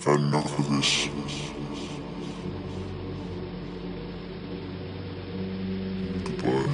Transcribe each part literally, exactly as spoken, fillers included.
Had enough of this. Goodbye.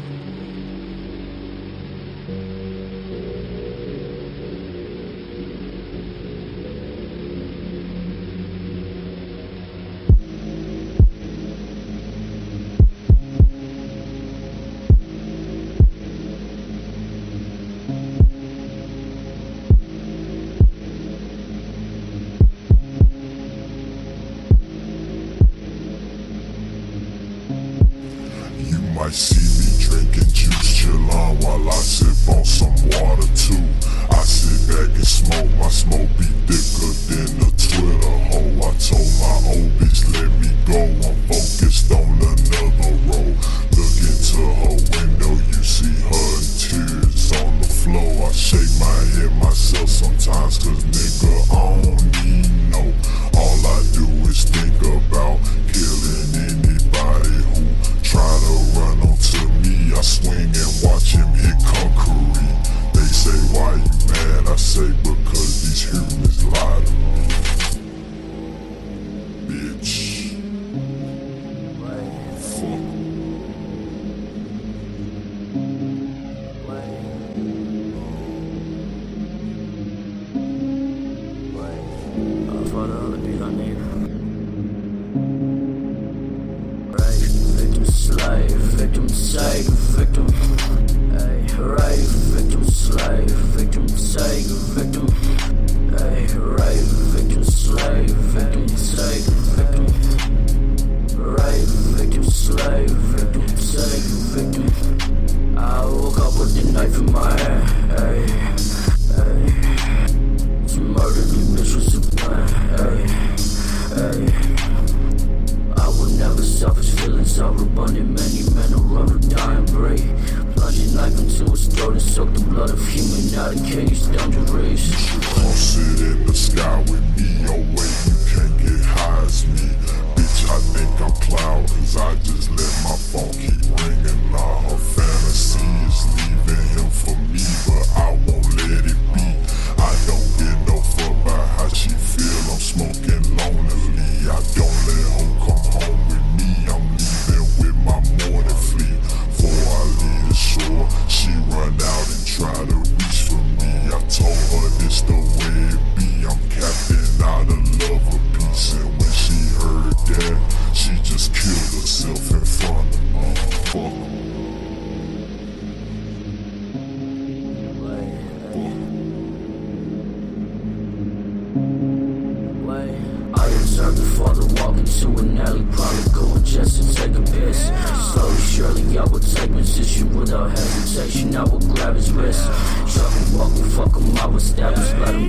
Might see me drinking juice, chill on while I sip on some water too. I sit back and smoke, my smoke be thicker than a Twitter hoe. I told my old bitch let me go, I'm focused on another road. Look into her window, you see her tears on the floor. I shake my head myself sometimes, cause nigga I don't need no. All I do is think about killing anybody who try to run onto me. I swing and watch him hit concrete. They say why you mad? I say because these humans lie to me. Bitch. Fuck. Slave, victim, slave, victim. Ay, right, victim, slave, victim, slave, victim. Ay, right, victim, slave, victim, slave, victim. Right, victim, slave, victim, slave, victim. I woke up with the knife in my hand. Ay, ay. To murder the bitch was a plan. Ay, ay. Never selfish feelings are abundant. Many men are rubber, die and break. Plunging life into his throat and soak the blood of humanity. Caged down to race. Come sit in the sky with me. Oh wait, you can't get high as me. Bitch, I think I'm cloud, cause I just let my phone keep ringing. Now her fantasy is leaving him for me, but I won't let it be. I don't get no fuck about how she feel. I'm smoking lonely. I don't let her come home with me. I'm leaving with my morning fleet. Before I leave the shore, she run out and try to reach for me. I told her this the way it be. I'm captain out of love or peace. And when she heard that, she just killed herself in front of me. Fuck. I observed the father walk into an alley, probably going just to take a piss. Slowly, surely, I would take position without hesitation. I would grab his wrist, sharp and walk and fuck him. I would stab his blood.